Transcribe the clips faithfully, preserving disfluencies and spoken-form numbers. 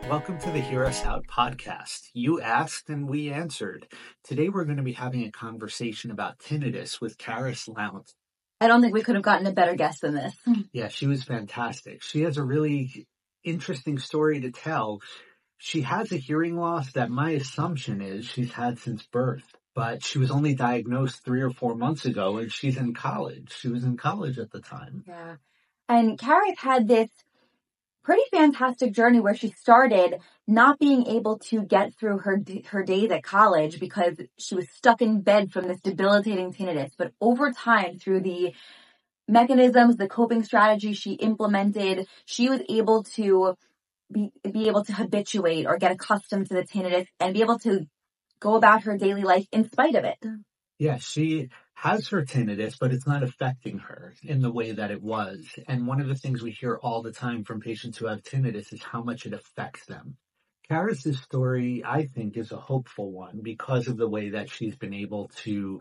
Welcome to the Hear Us Out podcast. You asked and we answered. Today we're going to be having a conversation about tinnitus with Karis Lount. I don't think we could have gotten a better guest than this. Yeah, she was fantastic. She has a really interesting story to tell. She has a hearing loss that my assumption is she's had since birth, but she was only diagnosed three or four months ago and she's in college. She was in college at the time. Yeah. And Karis had this pretty fantastic journey where she started not being able to get through her her days at college because she was stuck in bed from this debilitating tinnitus. But over time, through the mechanisms, the coping strategies she implemented, she was able to be, be able to habituate or get accustomed to the tinnitus and be able to go about her daily life in spite of it. Yeah, she has her tinnitus, but it's not affecting her in the way that it was. And one of the things we hear all the time from patients who have tinnitus is how much it affects them. Karis' story, I think, is a hopeful one because of the way that she's been able to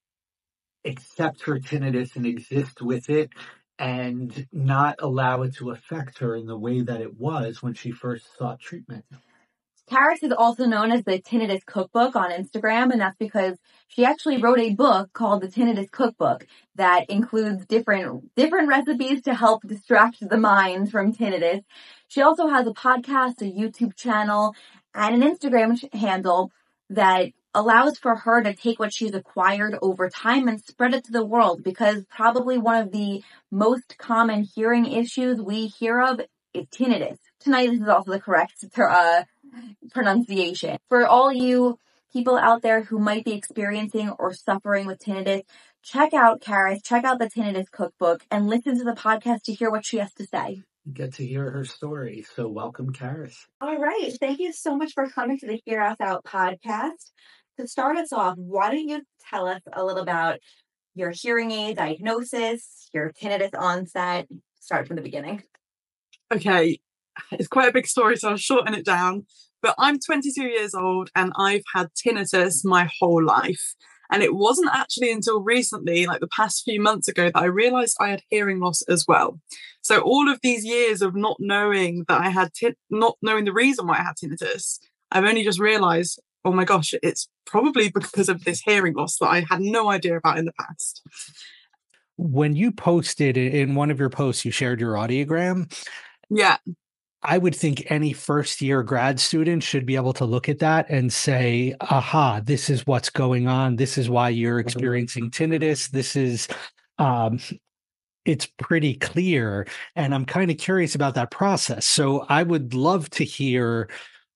accept her tinnitus and exist with it and not allow it to affect her in the way that it was when she first sought treatment. Karis is also known as the Tinnitus Cookbook on Instagram, and that's because she actually wrote a book called the Tinnitus Cookbook that includes different different recipes to help distract the mind from tinnitus. She also has a podcast, a YouTube channel, and an Instagram handle that allows for her to take what she's acquired over time and spread it to the world, because probably one of the most common hearing issues we hear of is tinnitus. Tinnitus is also the correct uh, pronunciation. For all you people out there who might be experiencing or suffering with tinnitus, check out Karis, check out the Tinnitus Cookbook, and listen to the podcast to hear what she has to say. You get to hear her story. So welcome, Karis. All right. Thank you so much for coming to the Hear Us Out podcast. To start us off, why don't you tell us a little about your hearing aid diagnosis, your tinnitus onset? Start from the beginning. Okay, it's quite a big story, so I'll shorten it down. But I'm twenty-two years old and I've had tinnitus my whole life. And it wasn't actually until recently, like the past few months ago, that I realized I had hearing loss as well. So all of these years of not knowing that I had, t- not knowing the reason why I had tinnitus, I've only just realized, oh my gosh, it's probably because of this hearing loss that I had no idea about in the past. When you posted in one of your posts, you shared your audiogram. Yeah. I would think any first year grad student should be able to look at that and say, aha, this is what's going on. This is why you're experiencing tinnitus. This is, um, it's pretty clear. And I'm kind of curious about that process. So I would love to hear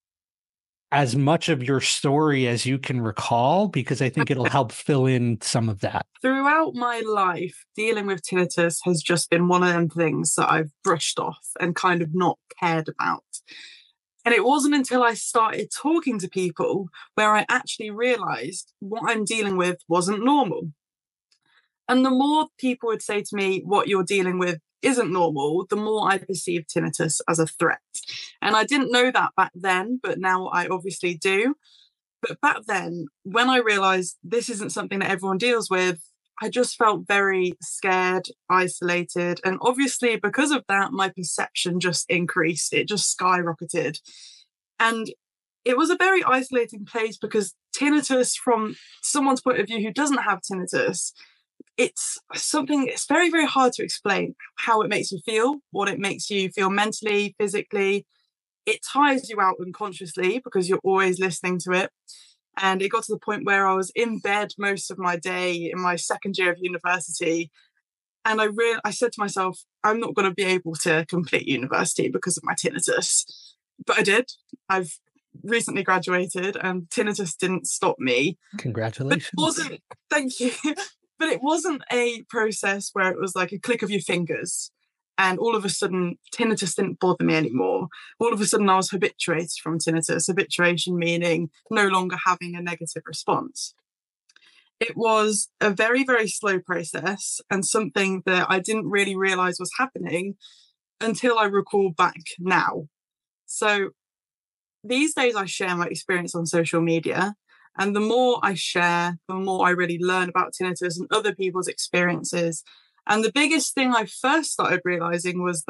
as much of your story as you can recall, because I think it'll help fill in some of that. Throughout my life, dealing with tinnitus has just been one of them things that I've brushed off and kind of not cared about. And it wasn't until I started talking to people where I actually realized what I'm dealing with wasn't normal. And the more people would say to me, what you're dealing with isn't normal, the more I perceive tinnitus as a threat. And I didn't know that back then, but now I obviously do. But back then, when I realized this isn't something that everyone deals with, I just felt very scared, isolated. And obviously, because of that, my perception just increased. It just skyrocketed. And it was a very isolating place because tinnitus, from someone's point of view who doesn't have tinnitus, it's something, it's very, very hard to explain how it makes you feel, what it makes you feel mentally, physically. It tires you out unconsciously because you're always listening to it. And it got to the point where I was in bed most of my day in my second year of university. And I re- I said to myself, I'm not going to be able to complete university because of my tinnitus. But I did. I've recently graduated and tinnitus didn't stop me. Congratulations. But it wasn't, thank you. But it wasn't a process where it was like a click of your fingers and all of a sudden tinnitus didn't bother me anymore. All of a sudden I was habituated from tinnitus, habituation meaning no longer having a negative response. It was a very, very slow process and something that I didn't really realize was happening until I recall back now. So these days I share my experience on social media. And the more I share, the more I really learn about tinnitus and other people's experiences. And the biggest thing I first started realizing was that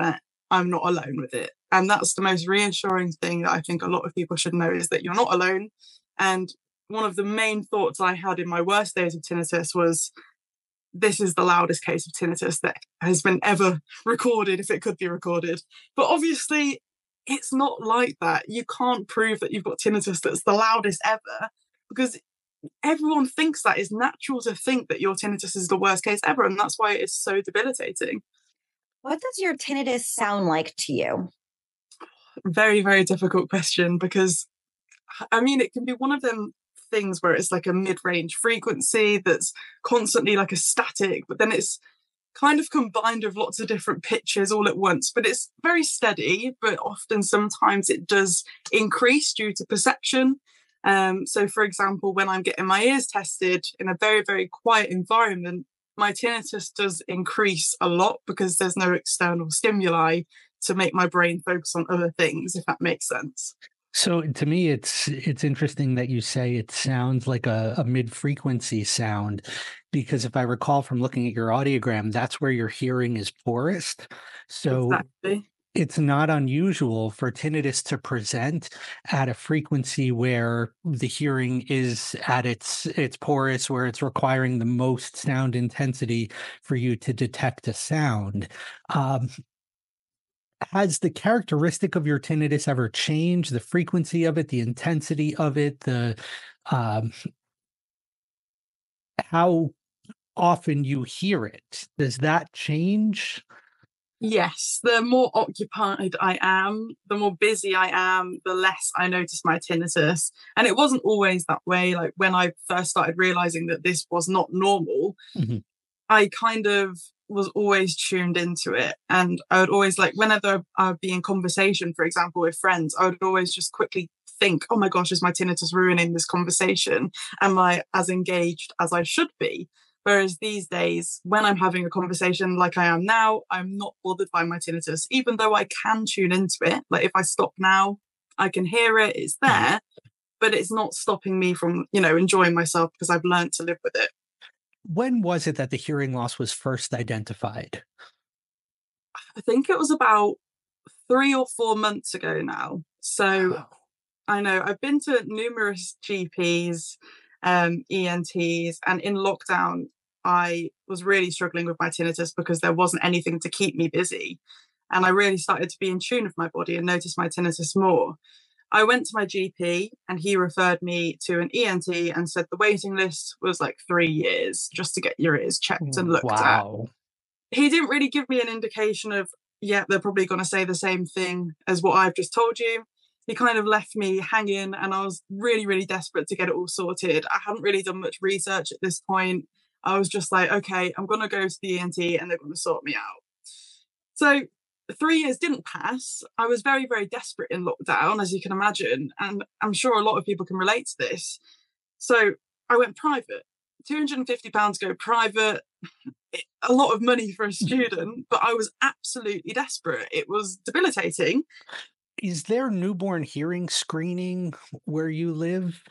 I'm not alone with it. And that's the most reassuring thing that I think a lot of people should know, is that you're not alone. And one of the main thoughts I had in my worst days of tinnitus was, this is the loudest case of tinnitus that has been ever recorded, if it could be recorded. But obviously, it's not like that. You can't prove that you've got tinnitus that's the loudest ever, because everyone thinks that. It's natural to think that your tinnitus is the worst case ever, and that's why it's so debilitating. What does your tinnitus sound like to you? Very, very difficult question, because, I mean, it can be one of them things where it's like a mid-range frequency that's constantly like a static, but then it's kind of combined with lots of different pitches all at once. But it's very steady, but often sometimes it does increase due to perception. Um, so, for example, when I'm getting my ears tested in a very, very quiet environment, my tinnitus does increase a lot because there's no external stimuli to make my brain focus on other things, if that makes sense. So to me, it's it's interesting that you say it sounds like a, a mid-frequency sound, because if I recall from looking at your audiogram, that's where your hearing is poorest. So Exactly. it's not unusual for tinnitus to present at a frequency where the hearing is at its its poorest, where it's requiring the most sound intensity for you to detect a sound. Um, has the characteristic of your tinnitus ever changed? The frequency of it, the intensity of it, the um, how often you hear it? Does that change? Yes, the more occupied I am, the more busy I am, the less I notice my tinnitus. And it wasn't always that way. Like when I first started realizing that this was not normal, Mm-hmm. I kind of was always tuned into it. And I would always, like, whenever I'd be in conversation, for example, with friends, I would always just quickly think, oh my gosh, is my tinnitus ruining this conversation? Am I as engaged as I should be? Whereas these days, when I'm having a conversation like I am now, I'm not bothered by my tinnitus, even though I can tune into it. Like if I stop now, I can hear it, it's there, but it's not stopping me from, you know, enjoying myself because I've learned to live with it. When was it that the hearing loss was first identified? I think it was about three or four months ago now. So Wow. I know I've been to numerous G Ps, um, E N Ts, and in lockdown, I was really struggling with my tinnitus because there wasn't anything to keep me busy. And I really started to be in tune with my body and notice my tinnitus more. I went to my G P and he referred me to an E N T and said the waiting list was like three years just to get your ears checked and looked at. Wow. He didn't really give me an indication of, yeah, they're probably going to say the same thing as what I've just told you. He kind of left me hanging and I was really, really desperate to get it all sorted. I hadn't really done much research at this point. I was just like, okay, I'm going to go to the E N T and they're going to sort me out. So three years didn't pass. I was very, very desperate in lockdown, as you can imagine. And I'm sure a lot of people can relate to this. So I went private. two hundred fifty pounds go private. A lot of money for a student, but I was absolutely desperate. It was debilitating. Is there newborn hearing screening where you live?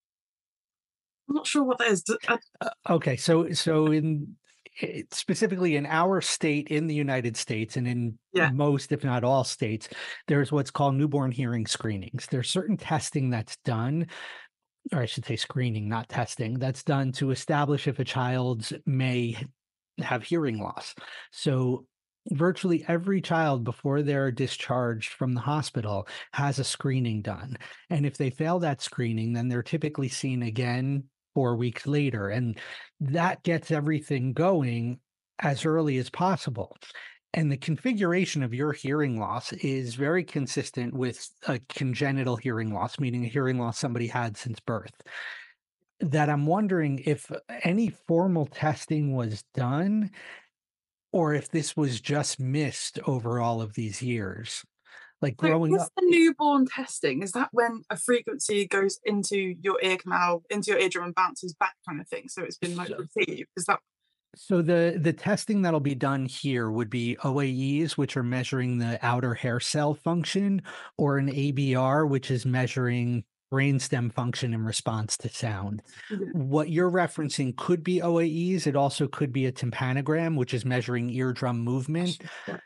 I'm not sure what that is. I, Uh, okay, so so in it- specifically in our state in the United States and in Yeah. most, if not all states, there's what's called newborn hearing screenings. There's certain testing that's done, or I should say screening, not testing, that's done to establish if a child may have hearing loss. So virtually every child before they're discharged from the hospital has a screening done. And if they fail that screening, then they're typically seen again four weeks later. And that gets everything going as early as possible. And the configuration of your hearing loss is very consistent with a congenital hearing loss, meaning a hearing loss somebody had since birth. That I'm wondering if any formal testing was done or if this was just missed over all of these years. Like so growing is up. the newborn testing, is that when a frequency goes into your ear canal, into your eardrum and bounces back kind of thing? So it's been like So- received. Is that So the the testing that'll be done here would be O A Es, which are measuring the outer hair cell function, or an A B R, which is measuring brainstem function in response to sound. Yeah. What you're referencing could be O A Es. It also could be a tympanogram, which is measuring eardrum movement. Yeah.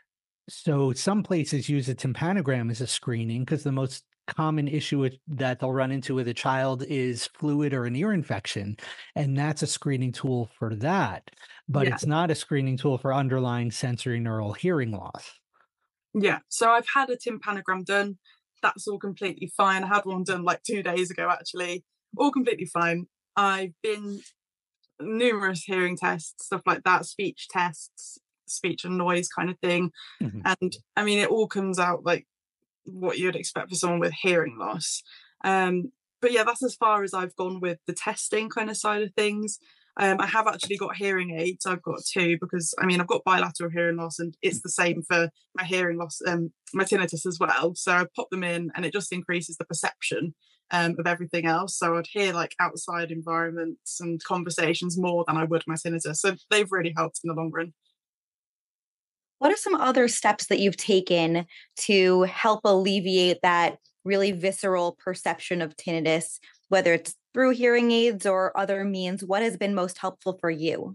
So some places use a tympanogram as a screening because the most common issue with, that they'll run into with a child is fluid or an ear infection. And that's a screening tool for that. But Yeah. it's not a screening tool for underlying sensory neural hearing loss. Yeah. So I've had a tympanogram done. That's all completely fine. I had one done like two days ago, actually. All completely fine. I've been numerous hearing tests, stuff like that, speech tests, speech and noise kind of thing. Mhm. And I mean, it all comes out like what you'd expect for someone with hearing loss. Um, but yeah, that's as far as I've gone with the testing kind of side of things. Um, I have actually got hearing aids. I've got two because, I mean, I've got bilateral hearing loss and it's the same for my hearing loss, um, my tinnitus as well. So I pop them in and it just increases the perception um, of everything else. So I'd hear like outside environments and conversations more than I would my tinnitus. So they've really helped in the long run. What are some other steps that you've taken to help alleviate that really visceral perception of tinnitus, whether it's through hearing aids or other means? What has been most helpful for you?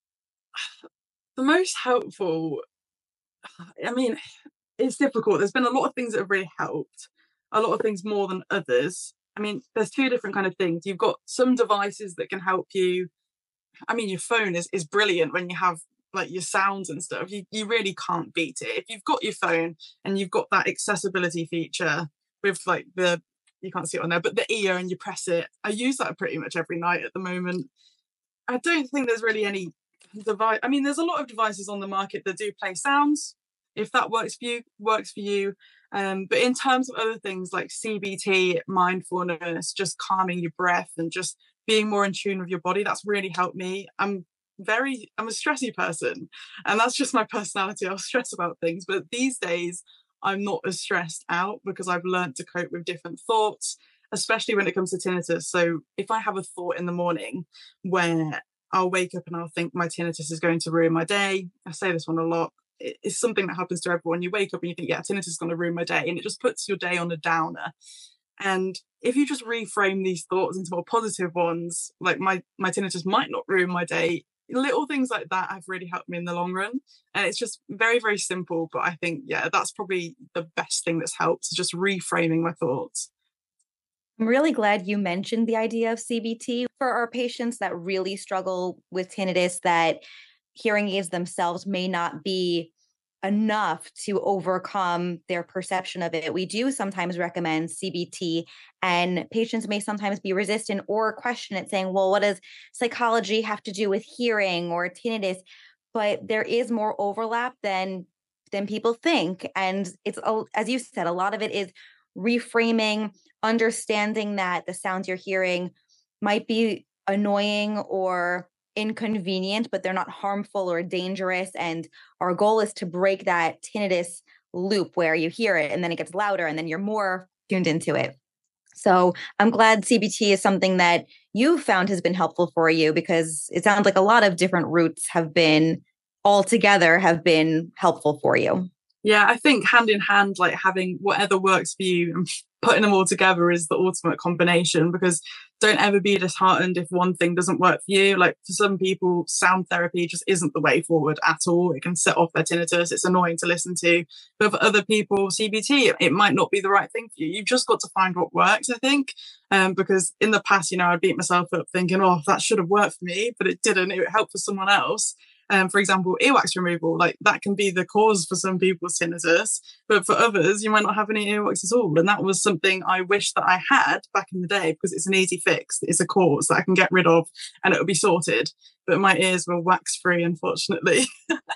The most helpful, I mean, it's difficult. There's been a lot of things that have really helped, a lot of things more than others. I mean, there's two different kind of things. You've got some devices that can help you. I mean, your phone is, is brilliant when you have like your sounds and stuff. You, you really can't beat it. If you've got your phone and you've got that accessibility feature with like the, you can't see it on there, but the ear and you press it. I use that pretty much every night at the moment. I don't think there's really any device. I mean, there's a lot of devices on the market that do play sounds. If that works for you, works for you. Um, but in terms of other things like C B T, mindfulness, just calming your breath and just being more in tune with your body, that's really helped me. I'm very, I'm a stressy person and that's just my personality. I'll stress about things. But these days, I'm not as stressed out because I've learned to cope with different thoughts, especially when it comes to tinnitus. So if I have a thought in the morning where I'll wake up and I'll think my tinnitus is going to ruin my day, I say this one a lot. It's something that happens to everyone. You wake up and you think, yeah, tinnitus is going to ruin my day. And it just puts your day on a downer. And if you just reframe these thoughts into more positive ones, like my, my tinnitus might not ruin my day, little things like that have really helped me in the long run. And it's just very, very simple. But I think, yeah, that's probably the best thing that's helped, is just reframing my thoughts. I'm really glad you mentioned the idea of C B T. For our patients that really struggle with tinnitus, that hearing aids themselves may not be enough to overcome their perception of it, we do sometimes recommend C B T, and patients may sometimes be resistant or question it, saying, well, what does psychology have to do with hearing or tinnitus? But there is more overlap than than people think. And it's, as you said, a lot of it is reframing, understanding that the sounds you're hearing might be annoying or inconvenient, but they're not harmful or dangerous. And our goal is to break that tinnitus loop where you hear it and then it gets louder and then you're more tuned into it. So I'm glad C B T is something that you found has been helpful for you, because it sounds like a lot of different routes have been all together have been helpful for you. Yeah, I think hand in hand, like having whatever works for you and putting them all together is the ultimate combination, because don't ever be disheartened if one thing doesn't work for you. Like for some people, sound therapy just isn't the way forward at all. It can set off their tinnitus. It's annoying to listen to. But for other people, C B T, it might not be the right thing for you. You've just got to find what works, I think. Um, because in the past, you know, I'd beat myself up thinking, oh, that should have worked for me, but it didn't. It helped for someone else. Um, for example, earwax removal, like that can be the cause for some people's tinnitus, but for others, you might not have any earwax at all. And that was something I wish that I had back in the day, because it's an easy fix. It's a cause that I can get rid of and it'll be sorted. But my ears were wax free, unfortunately.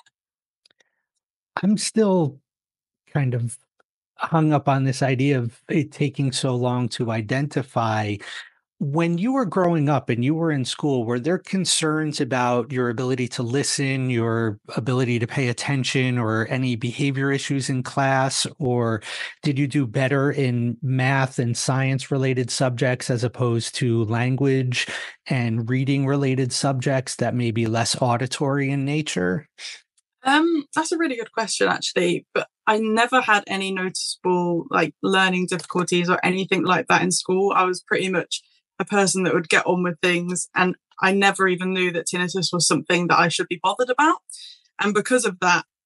I'm still kind of hung up on this idea of it taking so long to identify. When you were growing up and you were in school, were there concerns about your ability to listen, your ability to pay attention, or any behavior issues in class? Or did you do better in math and science related subjects as opposed to language and reading related subjects that may be less auditory in nature? Um, that's a really good question, actually. But I never had any noticeable like learning difficulties or anything like that in school. I was pretty much a person that would get on with things, and I never even knew that tinnitus was something that I should be bothered about. And because of that,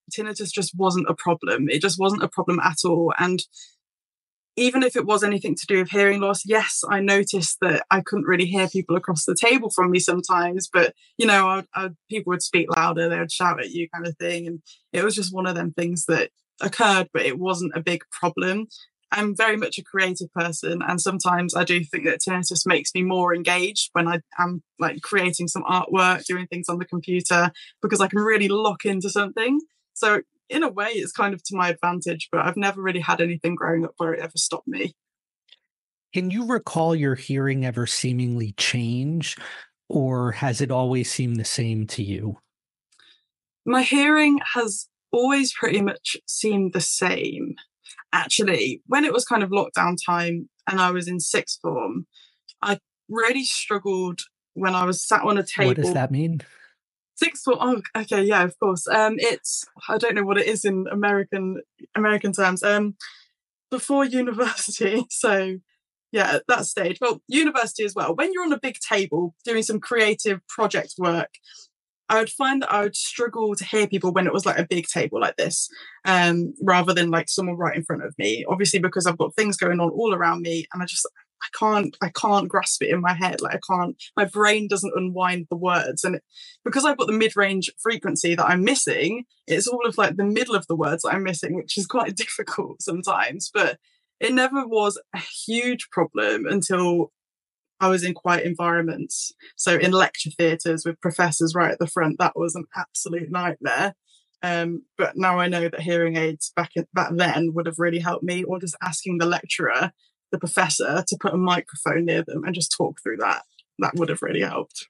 tinnitus just wasn't a problem. It just wasn't a problem at all. And even if it was anything to do with hearing loss, yes, I noticed that I couldn't really hear people across the table from me sometimes, but, you know, I, I, people would speak louder, they would shout at you kind of thing. And it was just one of them things that occurred, but it wasn't a big problem. I'm very much a creative person, and sometimes I do think that tinnitus makes me more engaged when I am like creating some artwork, doing things on the computer, because I can really lock into something. So in a way, it's kind of to my advantage, but I've never really had anything growing up where it ever stopped me. Can you recall your hearing ever seemingly change, or has it always seemed the same to you? My hearing has always pretty much seemed the same. Actually, when it was kind of lockdown time and I was in sixth form, I really struggled when I was sat on a table. What does that mean? Sixth form. Oh, okay, yeah, of course. Um, it's I don't know what it is in American American terms. Um, before university, so yeah, at that stage. Well, university as well. When you're on a big table doing some creative project work, I would find that I would struggle to hear people when it was like a big table like this, um, rather than like someone right in front of me. Obviously, because I've got things going on all around me, and I just I can't I can't grasp it in my head. Like I can't, my brain doesn't unwind the words, and it, because I've got the mid-range frequency that I'm missing, it's all of like the middle of the words that I'm missing, which is quite difficult sometimes. But it never was a huge problem until I was in quiet environments. So in lecture theatres with professors right at the front, that was an absolute nightmare. Um, but now I know that hearing aids back in, back then would have really helped me, or just asking the lecturer, the professor, to put a microphone near them and just talk through that. That would have really helped.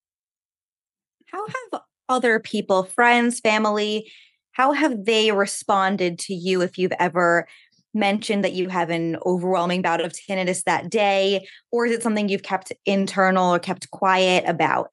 How have other people, friends, family, how have they responded to you if you've ever mentioned that you have an overwhelming bout of tinnitus that day, or is it something you've kept internal or kept quiet about?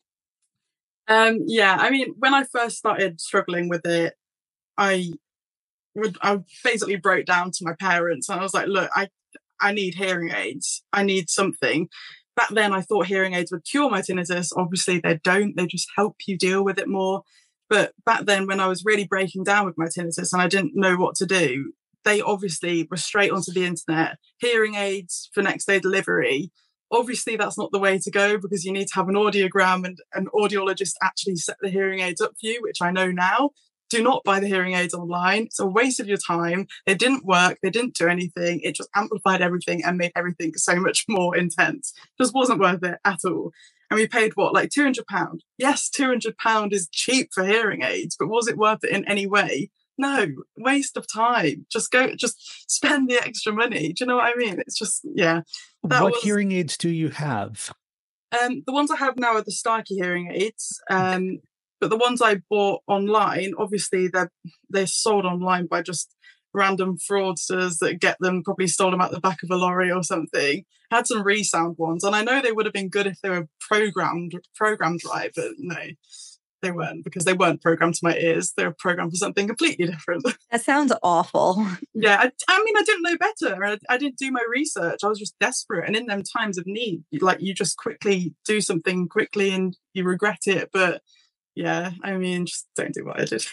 Um, yeah, I mean, when I first started struggling with it, I would I basically broke down to my parents and I was like, look, I I need hearing aids. I need something. Back then, I thought hearing aids would cure my tinnitus. Obviously, they don't. They just help you deal with it more. But back then, when I was really breaking down with my tinnitus and I didn't know what to do, they obviously were straight onto the internet, hearing aids for next day delivery. Obviously, that's not the way to go, because you need to have an audiogram and an audiologist actually set the hearing aids up for you, which I know now. Do not buy the hearing aids online. It's a waste of your time. They didn't work. They didn't do anything. It just amplified everything and made everything so much more intense. Just wasn't worth it at all. And we paid what, like two hundred pounds? Yes, two hundred pounds is cheap for hearing aids, but was it worth it in any way? No, waste of time. Just go, just spend the extra money. Do you know what I mean? It's just, yeah. What was, hearing aids do you have? Um, the ones I have now are the Starkey hearing aids. Um, but the ones I bought online, obviously they're they're sold online by just random fraudsters that get them, probably stole them out the back of a lorry or something. I had some ReSound ones, and I know they would have been good if they were programmed programmed right, but no, they weren't, because they weren't programmed to my ears. They were programmed for something completely different. That sounds awful. Yeah, I, I mean, I didn't know better. I, I didn't do my research. I was just desperate. And in them times of need, like, you just quickly do something quickly and you regret it. But yeah, I mean, just don't do what I did.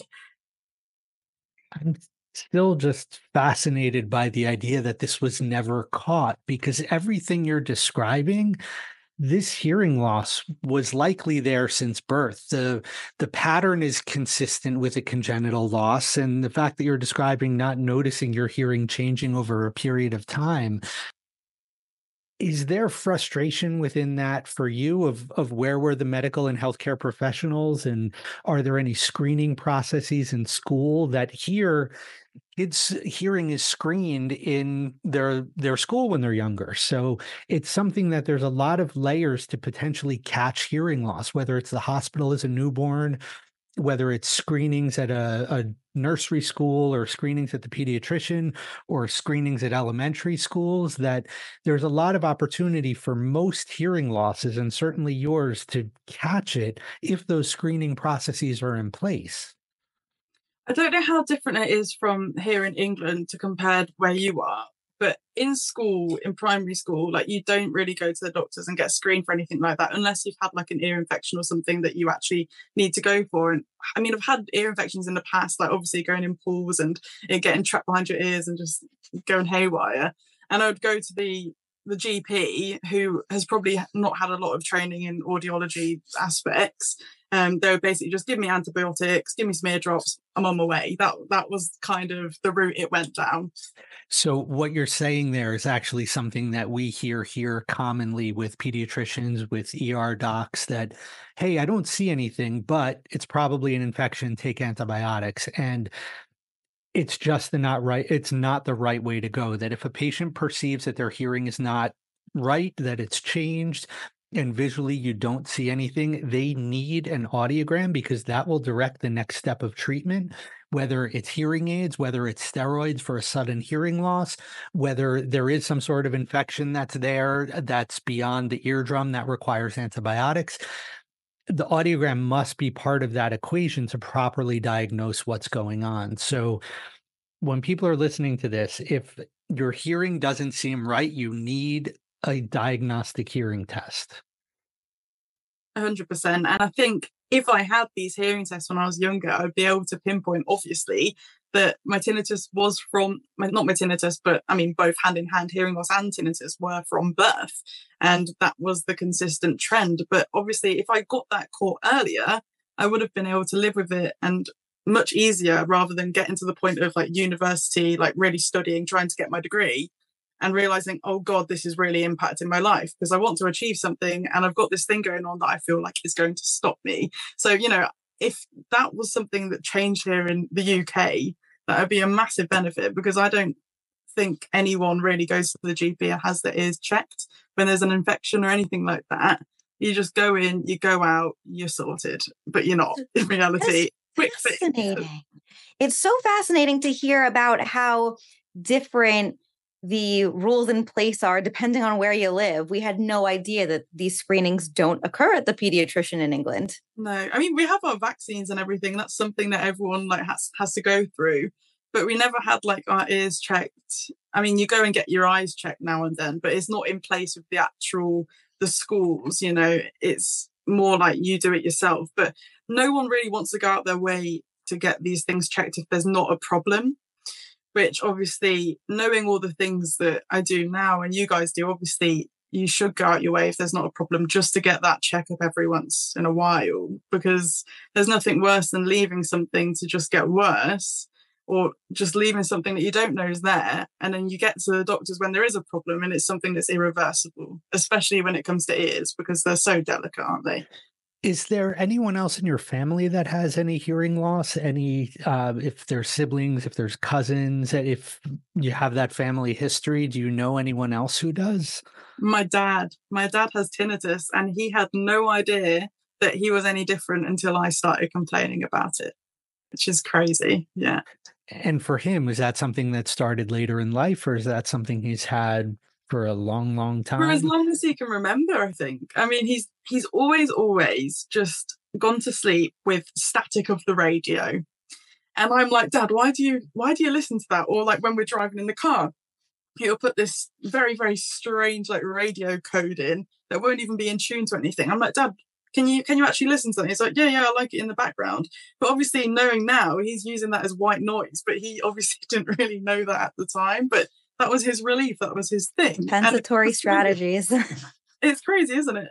I'm still just fascinated by the idea that this was never caught, because everything you're describing, this hearing loss was likely there since birth. The the pattern is consistent with a congenital loss, and the fact that you're describing not noticing your hearing changing over a period of time, is there frustration within that for you of, of where were the medical and healthcare professionals? And are there any screening processes in school that here kids' hearing is screened in their their school when they're younger? So it's something that there's a lot of layers to potentially catch hearing loss, whether it's the hospital as a newborn, whether it's screenings at a, a nursery school or screenings at the pediatrician or screenings at elementary schools, that there's a lot of opportunity for most hearing losses, and certainly yours, to catch it if those screening processes are in place. I don't know how different it is from here in England to compared where you are, But in school, in primary school, like you don't really go to the doctors and get screened for anything like that unless you've had like an ear infection or something that you actually need to go for. And I mean, I've had ear infections in the past, like obviously going in pools and it getting trapped behind your ears and just going haywire. And I would go to the the G P, who has probably not had a lot of training in audiology aspects. Um, they would basically just give me antibiotics, give me some ear drops, I'm on my way. That that was kind of the route it went down. So what you're saying there is actually something that we hear here commonly with pediatricians, with E R docs, that, hey, I don't see anything, but it's probably an infection, take antibiotics. And it's just the not right. It's not the right way to go. That if a patient perceives that their hearing is not right, that it's changed, and visually you don't see anything, they need an audiogram because that will direct the next step of treatment, whether it's hearing aids, whether it's steroids for a sudden hearing loss, whether there is some sort of infection that's there that's beyond the eardrum that requires antibiotics. The audiogram must be part of that equation to properly diagnose what's going on. So when people are listening to this, if your hearing doesn't seem right, you need a diagnostic hearing test. one hundred percent. And I think if I had these hearing tests when I was younger, I would be able to pinpoint, obviously, that my tinnitus was from, not my tinnitus, but I mean, both hand in hand hearing loss and tinnitus were from birth. And that was the consistent trend. But obviously, if I got that caught earlier, I would have been able to live with it and much easier rather than getting to the point of like university, like really studying, trying to get my degree and realizing, oh God, this is really impacting my life because I want to achieve something and I've got this thing going on that I feel like is going to stop me. So, you know, if that was something that changed here in the U K, that would be a massive benefit because I don't think anyone really goes to the G P and has their ears checked when there's an infection or anything like that. You just go in, you go out, you're sorted, but you're not in reality. Quick fascinating. Fix. It's so fascinating to hear about how different the rules in place are depending on where you live. We had no idea that these screenings don't occur at the pediatrician in England. No, I mean, we have our vaccines and everything. That's something that everyone like has, has to go through. But we never had like our ears checked. I mean, you go and get your eyes checked now and then, but it's not in place with the actual, the schools, you know, it's more like you do it yourself. But no one really wants to go out their way to get these things checked if there's not a problem. Which obviously, knowing all the things that I do now and you guys do, obviously you should go out your way if there's not a problem just to get that checkup every once in a while, because there's nothing worse than leaving something to just get worse or just leaving something that you don't know is there. And then you get to the doctors when there is a problem and it's something that's irreversible, especially when it comes to ears, because they're so delicate, aren't they? Is there anyone else in your family that has any hearing loss? Any, uh, if there's siblings, if there's cousins, if you have that family history, do you know anyone else who does? My dad. My dad has tinnitus and he had no idea that he was any different until I started complaining about it, which is crazy. Yeah. And for him, is that something that started later in life or is that something he's had for a long, long time? For as long as he can remember, I think. I mean, he's he's always, always just gone to sleep with static of the radio. And I'm like, Dad, why do you why do you listen to that? Or like when we're driving in the car, he'll put this very, very strange like radio code in that won't even be in tune to anything. I'm like, Dad, can you can you actually listen to that? He's like, yeah, yeah, I like it in the background. But obviously knowing now, he's using that as white noise, but he obviously didn't really know that at the time. But that was his relief. That was his thing. Compensatory strategies. It's crazy, isn't it? How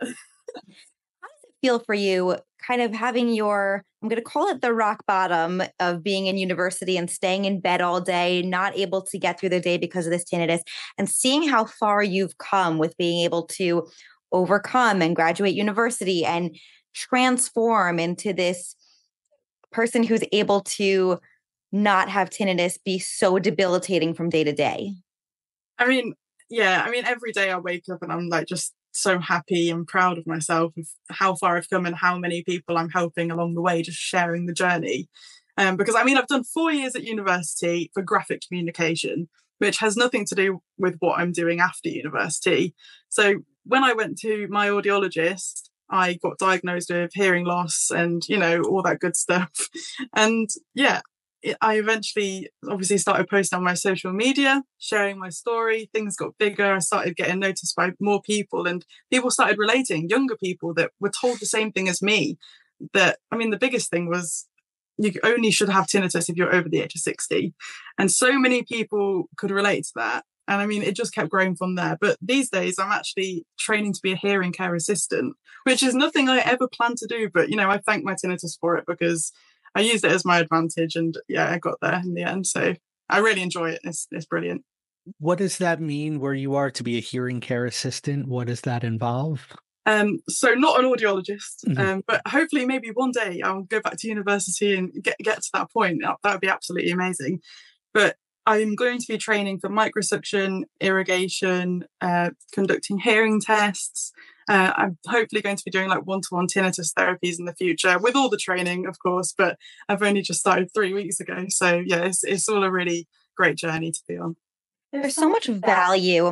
does it feel for you kind of having your, I'm going to call it the rock bottom of being in university and staying in bed all day, not able to get through the day because of this tinnitus, and seeing how far you've come with being able to overcome and graduate university and transform into this person who's able to not have tinnitus be so debilitating from day to day? I mean, yeah, I mean, every day I wake up and I'm like just so happy and proud of myself of how far I've come and how many people I'm helping along the way, just sharing the journey. Um, because I mean, I've done four years at university for graphic communication, which has nothing to do with what I'm doing after university. So when I went to my audiologist, I got diagnosed with hearing loss and, you know, all that good stuff. And yeah, it, I eventually obviously started posting on my social media, sharing my story. Things got bigger. I started getting noticed by more people, and people started relating, younger people that were told the same thing as me. That, I mean, the biggest thing was you only should have tinnitus if you're over the age of sixty. And so many people could relate to that. And I mean, it just kept growing from there. But these days, I'm actually training to be a hearing care assistant, which is nothing I ever planned to do. But, you know, I thank my tinnitus for it because I used it as my advantage. And yeah, I got there in the end. So I really enjoy it. It's, it's brilliant. What does that mean where you are to be a hearing care assistant? What does that involve? Um, so not an audiologist, Mm-hmm. um, but hopefully maybe one day I'll go back to university and get, get to that point. That, that would be absolutely amazing. But I'm going to be training for microsuction, irrigation, uh, conducting hearing tests. Uh, I'm hopefully going to be doing like one-to-one tinnitus therapies in the future with all the training, of course, but I've only just started three weeks ago. So yeah, it's, it's all a really great journey to be on. There's so much value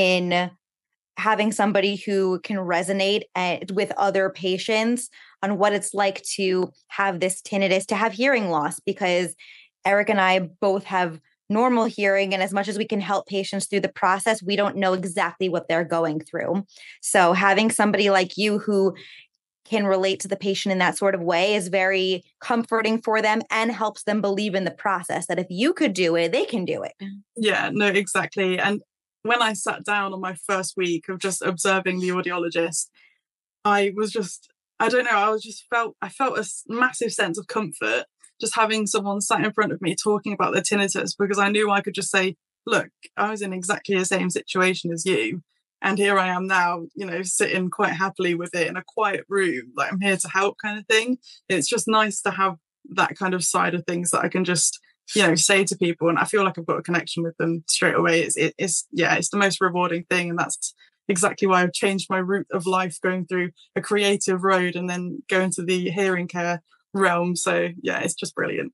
in having somebody who can resonate with other patients on what it's like to have this tinnitus, to have hearing loss, because Eric and I both have normal hearing. And as much as we can help patients through the process, we don't know exactly what they're going through. So having somebody like you who can relate to the patient in that sort of way is very comforting for them and helps them believe in the process that if you could do it, they can do it. Yeah, no, exactly. And when I sat down on my first week of just observing the audiologist, I was just, I don't know, I was just felt, I felt a massive sense of comfort just having someone sat in front of me talking about their tinnitus, because I knew I could just say, look, I was in exactly the same situation as you. And here I am now, you know, sitting quite happily with it in a quiet room, like I'm here to help kind of thing. It's just nice to have that kind of side of things that I can just, you know, say to people. And I feel like I've got a connection with them straight away. It's, it, it's yeah, it's the most rewarding thing. And that's exactly why I've changed my route of life, going through a creative road and then going to the hearing care realm. So yeah, it's just brilliant.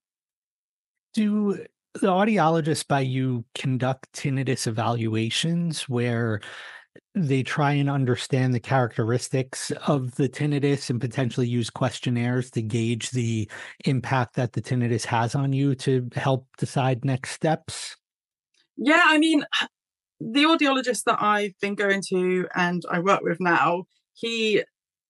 Do the audiologists by you conduct tinnitus evaluations where they try and understand the characteristics of the tinnitus and potentially use questionnaires to gauge the impact that the tinnitus has on you to help decide next steps? Yeah, I mean, the audiologist that I've been going to and I work with now, he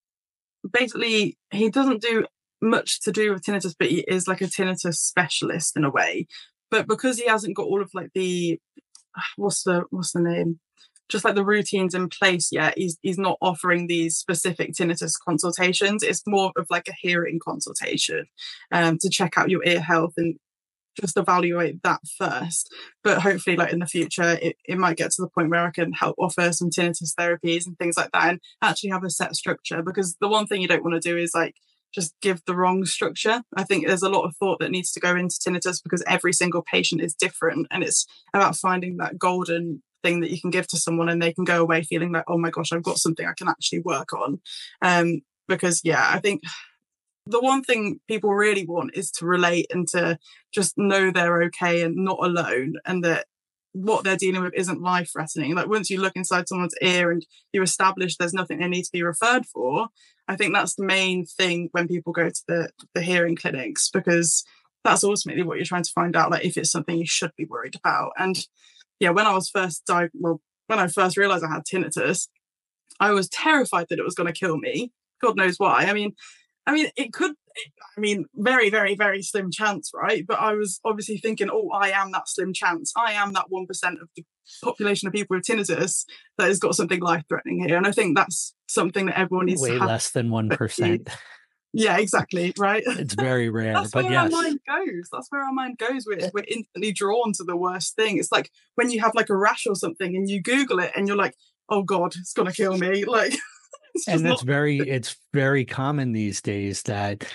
basically, he doesn't do much to do with tinnitus, but he is like a tinnitus specialist in a way. But because he hasn't got all of like the, what's the, what's the name? Just like the routines in place yet, he's he's not offering these specific tinnitus consultations. It's more of like a hearing consultation um, to check out your ear health and just evaluate that first. But hopefully, like in the future, it, it might get to the point where I can help offer some tinnitus therapies and things like that and actually have a set structure. Because the one thing you don't want to do is like just give the wrong structure. I think there's a lot of thought that needs to go into tinnitus because every single patient is different. And it's about finding that golden thing that you can give to someone and they can go away feeling like, oh my gosh, I've got something I can actually work on. Um, because yeah, I think the one thing people really want is to relate and to just know they're okay and not alone, and that what they're dealing with isn't life threatening. Like once you look inside someone's ear and you establish there's nothing they need to be referred for, I think that's the main thing when people go to the, the hearing clinics, because that's ultimately what you're trying to find out, like if it's something you should be worried about. And yeah, when I was first di- well, when I first realized I had tinnitus, I was terrified that it was going to kill me. God knows why. I mean, I mean, it could, I mean, very, very, very slim chance, right? But I was obviously thinking, oh, I am that slim chance. I am that one percent of the population of people with tinnitus that has got something life-threatening here. And I think that's something that everyone needs Way to have. less than one percent. Yeah, exactly, right? It's very rare, That's but where yes. our mind goes. That's where our mind goes. We're, we're instantly drawn to the worst thing. It's like when you have like a rash or something and you Google it and you're like, oh God, it's going to kill me. Like, and that's not- very, it's very common these days that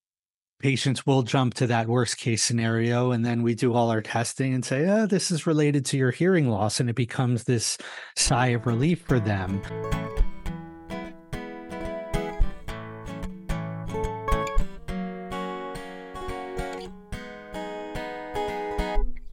patients will jump to that worst case scenario. And then we do all our testing and say, oh, this is related to your hearing loss. And it becomes this sigh of relief for them.